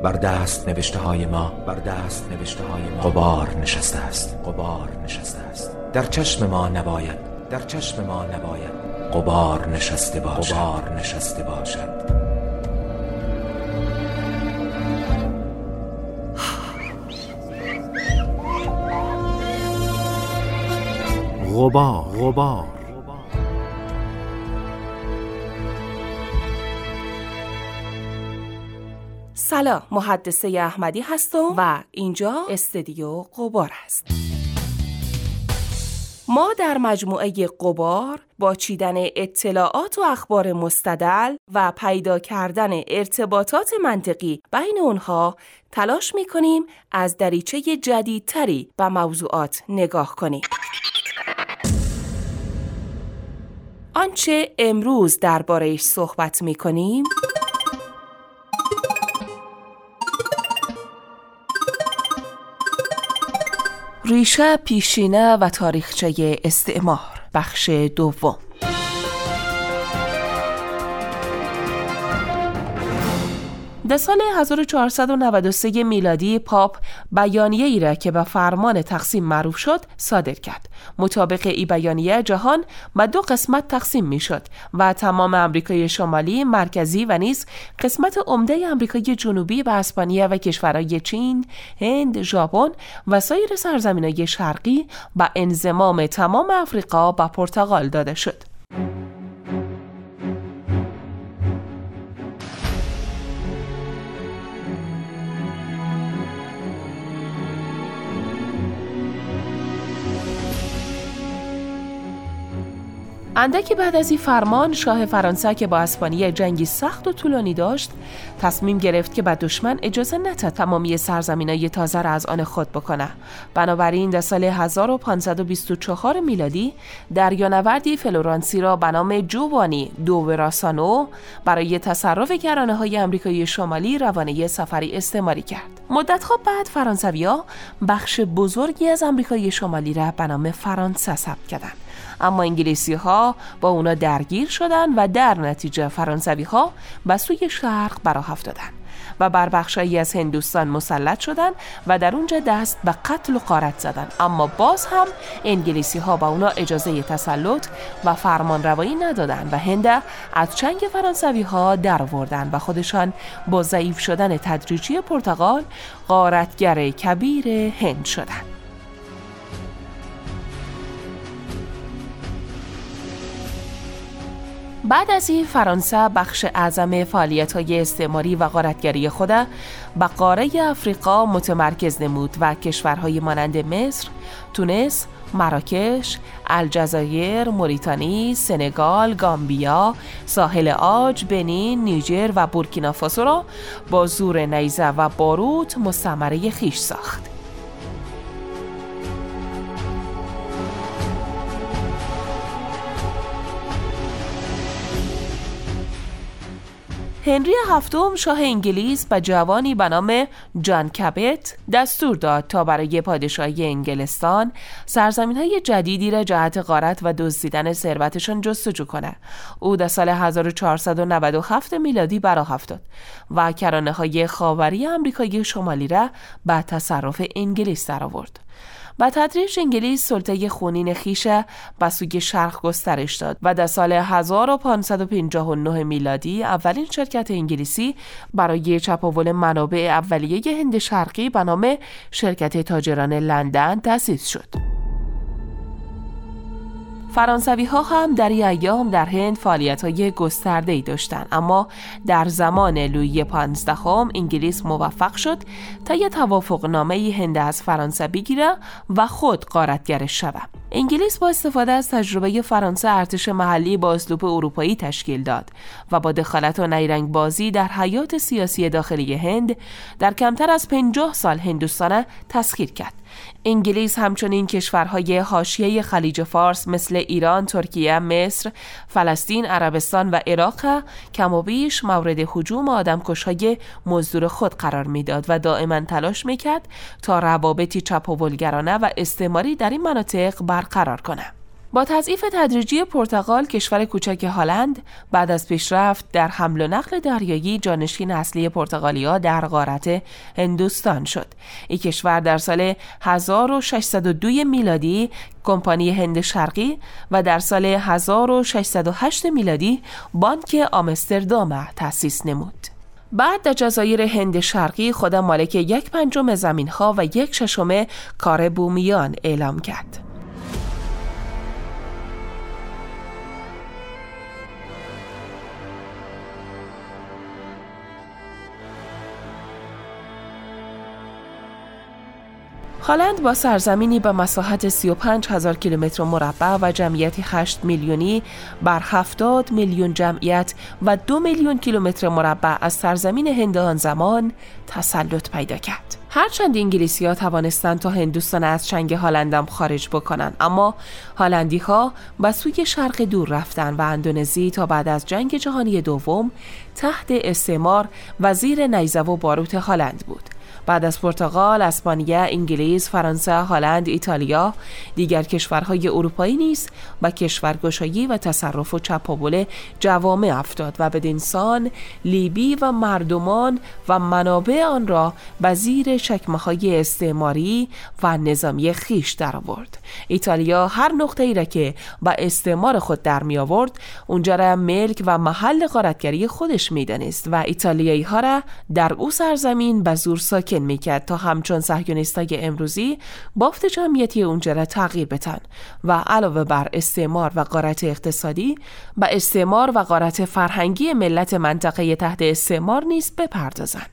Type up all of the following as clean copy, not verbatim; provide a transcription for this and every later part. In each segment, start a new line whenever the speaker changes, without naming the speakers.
بر دست نوشته های ما غبار نشسته است. در چشم ما نباید غبار نشسته باشد.
غبار.
سلام، محدثه احمدی هستم و اینجا استودیو غبار است. ما در مجموعه غبار با چیدن اطلاعات و اخبار مستدل و پیدا کردن ارتباطات منطقی بین اونها تلاش می‌کنیم از دریچه جدیدتری به موضوعات نگاه کنیم. آنچه امروز درباره‌اش صحبت می‌کنیم ریشه، پیشینه و تاریخچه استعمار، بخش دوم. در سال 1493 میلادی پاپ بیانیه‌ای را که به فرمان تقسیم معروف شد صادر کرد. مطابق این بیانیه جهان به دو قسمت تقسیم میشد و تمام آمریکای شمالی، مرکزی و نیز قسمت عمده آمریکای جنوبی به اسپانیا و کشورهای چین، هند، ژاپن و سایر سرزمین‌های شرقی به انضمام تمام آفریقا به پرتغال داده شد. اندکی بعد از این فرمان شاه فرانسه که با اسپانیا جنگی سخت و طولانی داشت تصمیم گرفت که به دشمن اجازه نده تمامی سرزمینای تازه را از آن خود بکنه. بنابراین در سال 1524 میلادی دریانوردی فلورانسی را به نام جوانی دو وراسانو برای تصرف گرانه‌های آمریکای شمالی روانه سفری استعماری کرد. مدت‌ها بعد فرانسوی‌ها بخش بزرگی از آمریکای شمالی را به نام فرانسه ثبت کردند. اما انگلیسی‌ها با اونا درگیر شدند و در نتیجه فرانسوی‌ها به سوی شرق براه افتادند و بر بخشایی از هندوستان مسلط شدند و در اونجا دست به قتل و غارت زدند. اما باز هم انگلیسی‌ها با اونا اجازه تسلط و فرمانروایی ندادند و هند از چنگ فرانسوی‌ها درآوردند و خودشان با ضعیف شدن تدریجی پرتغال غارتگر کبیر هند شدند. بعد از این فرانسه بخش اعظم فعالیت‌های استعماری و غارتگری خود به قاره افریقا متمرکز نمود و کشورهای مانند مصر، تونس، مراکش، الجزایر، موریتانی، سنگال، گامبیا، ساحل عاج، بنین، نیجر و بورکینافاسو را با زور نیزه و باروت مستعمره خویش ساخت. هنری هفتم شاه انگلیس به جوانی به نام جان کبت دستور داد تا برای پادشاهی انگلستان سرزمین‌های جدیدی را جهت غارت و دزدیدن ثروتشان جستجو کنه. او در سال 1497 میلادی براه افتاد و کرانه‌های خاوری آمریکای شمالی را به تصرف انگلیس درآورد. با تدریج انگلیس سلطه خونین خویش به سوی شرق گسترش داد و در سال 1559 میلادی اولین شرکت انگلیسی برای چپاول منابع اولیه هند شرقی به نام شرکت تاجران لندن تأسیس شد. فرانسوی ها هم در این ایام در هند فعالیت های گسترده‌ای داشتند، اما در زمان لویی 15 انگلیس موفق شد تا یک توافقنامه هند از فرانسه بگیره و خود غارتگرش شود. انگلیس با استفاده از تجربه فرانسه ارتش محلی با اسلوب اروپایی تشکیل داد و با دخالت و نیرنگ بازی در حیات سیاسی داخلی هند در کمتر از 50 سال هندوستان تسخیر کرد. انگلیس همچنین کشورهای حاشیه خلیج فارس مثل ایران، ترکیه، مصر، فلسطین، عربستان و عراق کم و بیش مورد هجوم آدمکش‌های مزدور خود قرار میداد و دائما تلاش میکرد تا روابطی چپاولگرانه و استعماری در این مناطق برقرار کنه. با تضعیف تدریجی پرتغال، کشور کوچک هلند بعد از پیشرفت در حمل و نقل دریایی جانشین اصلی پرتغالیا در قاره هندوستان شد. این کشور در سال 1602 میلادی کمپانی هند شرقی و در سال 1608 میلادی بانک آمستردام تأسیس نمود. بعد در جزایر هند شرقی خود مالک 1/5 زمین‌ها و 1/6 کار بومیان اعلام کرد. هلند با سرزمینی به مساحت 35,000 کیلومتر مربع و جمعیتی 8 میلیونی بر 70 میلیون جمعیت و 2 میلیون کیلومتر مربع از سرزمین هند آن زمان تسلط پیدا کرد. هرچند انگلیسی‌ها توانستند تا هندوستان از چنگ هلندم خارج بکنند، اما هلندی‌ها به سوی شرق دور رفتند و اندونزی تا بعد از جنگ جهانی دوم تحت استعمار و زیر نیزه و باروت هلند بود. بعد از پرتغال، اسپانیا، انگلیس، فرانسه، هلند، ایتالیا، دیگر کشورهای اروپایی نیز با کشورگشایی و تصرف و چپاول جوامع افتاد و بدینسان لیبی و مردمان و منابع آن را به زیر چکمه‌های استعماری و نظامی خیش درآورد. ایتالیا هر نقطه‌ای را که با استعمار خود در می آورد اونجا را ملک و محل غارتگری خودش می‌دانست و ایتالیایی‌ها را در او سرزمین به زور ساکن میکرد تا همچون صهیونیستای امروزی بافت جمعیتی اونجا را تغییر بدن و علاوه بر استعمار و غارت اقتصادی به استعمار و غارت فرهنگی ملت منطقه تحت استعمار نیز بپردازند.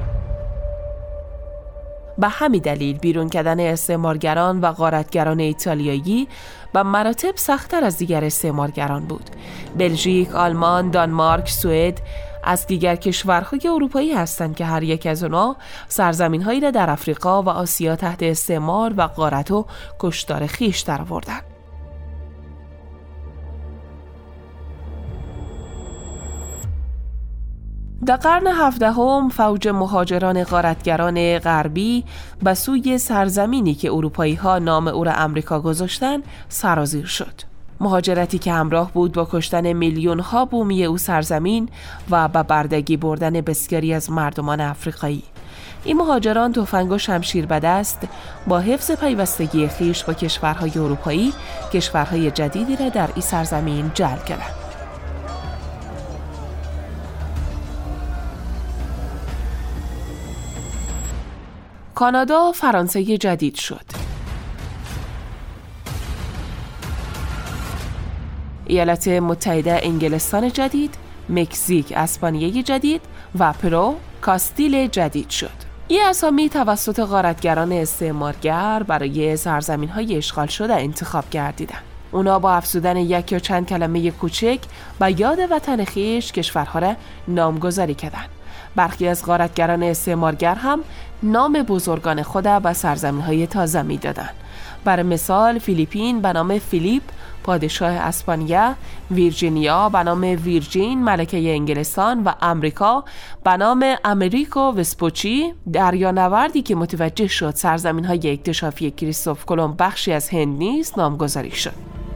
به همین دلیل بیرون کردن استعمارگران و غارتگران ایتالیایی به مراتب سخت‌تر از دیگر استعمارگران بود. بلژیک، آلمان، دانمارک، سوئد از دیگر کشورهای اروپایی هستند که هر یک از اونا سرزمین‌هایی را در افریقا و آسیا تحت استعمار و غارت و کشتار خیش درآوردند. در قرن 17 فوج مهاجران غارتگران غربی به سوی سرزمینی که اروپایی‌ها نام او را امریکا گذاشتند سرازیر شد. مهاجرتی که همراه بود با کشتن میلیون‌ها بومی او سرزمین و به بردگی بردن بسیاری از مردمان افریقایی. این مهاجران تفنگ و شمشیر به دست با حفظ پیوستگی خویش با کشورهای اروپایی کشورهای جدیدی را در این سرزمین جعل کردند. کانادا فرانسه جدید شد. ایالات متحده انگلستان جدید، مکزیک اسپانیای جدید و پرو کاستیل جدید شد. این اسامی توسط غارتگران استعمارگر برای سرزمین‌های اشغال شده انتخاب گردیدند. اونا با افزودن یک یا چند کلمه کوچک به یاد وطن خویش کشورها را نامگذاری کردند. برخی از غارتگران استعمارگر هم نام بزرگان خود به سرزمین‌های تازه می‌دادند. برای مثال فیلیپین به نام فیلیپ پادشاه اسپانیا، ویرجینیا به نام ویرجین ملکه انگلستان و امریکا به نام امریکو وسپوچی دریانوردی که متوجه شد سرزمین‌های اکتشافی کریستوف کلمب بخشی از هند نیست نامگذاری شد.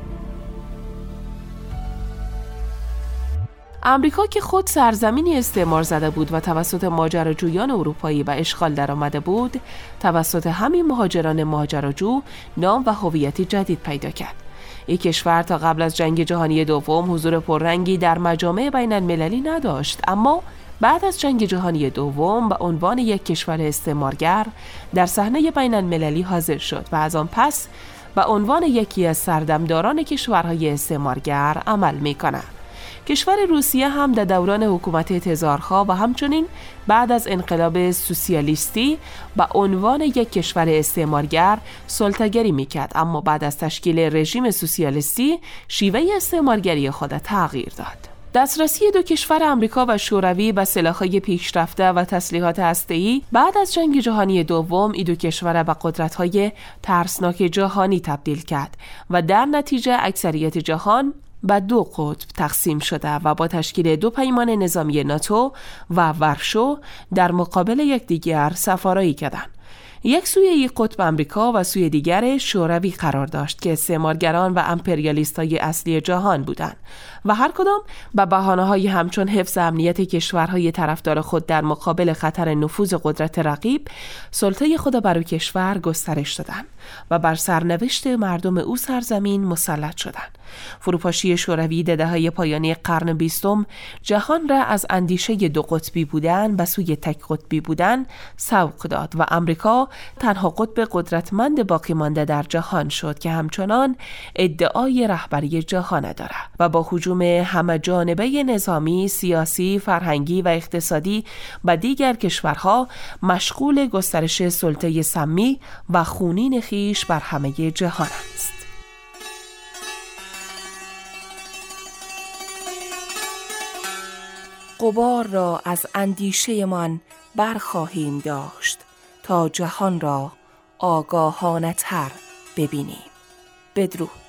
امریکا که خود سرزمینی استعمار زده بود و توسط ماجراجویان اروپایی به اشغال درآمده بود، توسط همین ماجراجو نام و هویتی جدید پیدا کرد. این کشور تا قبل از جنگ جهانی دوم حضور پررنگی در مجامع بین المللی نداشت، اما بعد از جنگ جهانی دوم به عنوان یک کشور استعمارگر در صحنه بین المللی حاضر شد و از آن پس به عنوان یکی از سردمداران کشورهای استعمارگر عمل می‌کند. کشور روسیه هم در دوران حکومت تزارها و همچنین بعد از انقلاب سوسیالیستی به عنوان یک کشور استعمارگر سلطه‌گری میکرد، اما بعد از تشکیل رژیم سوسیالیستی شیوه استعمارگری خود تغییر داد. دسترسی دو کشور آمریکا و شوروی به سلاح‌های پیشرفته و تسلیحات هسته‌ای بعد از جنگ جهانی دوم این دو کشور به قدرت‌های ترسناک جهانی تبدیل کرد و در نتیجه اکثریت جهان به دو قطب تقسیم شده و با تشکیل دو پیمان نظامی ناتو و ورشو در مقابل یکدیگر سفارایی کردند. یک سوی یک قطب امریکا و سوی دیگر شوروی قرار داشت که استعمارگران و امپریالیست‌های اصلی جهان بودند و هر کدام به بهانه‌های همچون حفظ امنیت کشورهای طرفدار خود در مقابل خطر نفوذ قدرت رقیب، سلطه خود بر کشور گسترش دادند و بر سرنوشت مردم او سرزمین مسلط شدند. فروپاشی شوروی در دهه‌های پایانی قرن 20 جهان را از اندیشه دو قطبی بودن به سوی تک قطبی بودن سوق داد و امریکا تنها قطب قدرتمند باقی مانده در جهان شد که همچنان ادعای رهبری جهان دارد و با هجوم همه جانبه نظامی، سیاسی، فرهنگی و اقتصادی به دیگر کشورها مشغول گسترش سلطه سمی و خونین خیش بر همه جهان است. غبار را از اندیشه من برخواهیم داشت تا جهان را آگاهانه تر ببینیم. بدرود.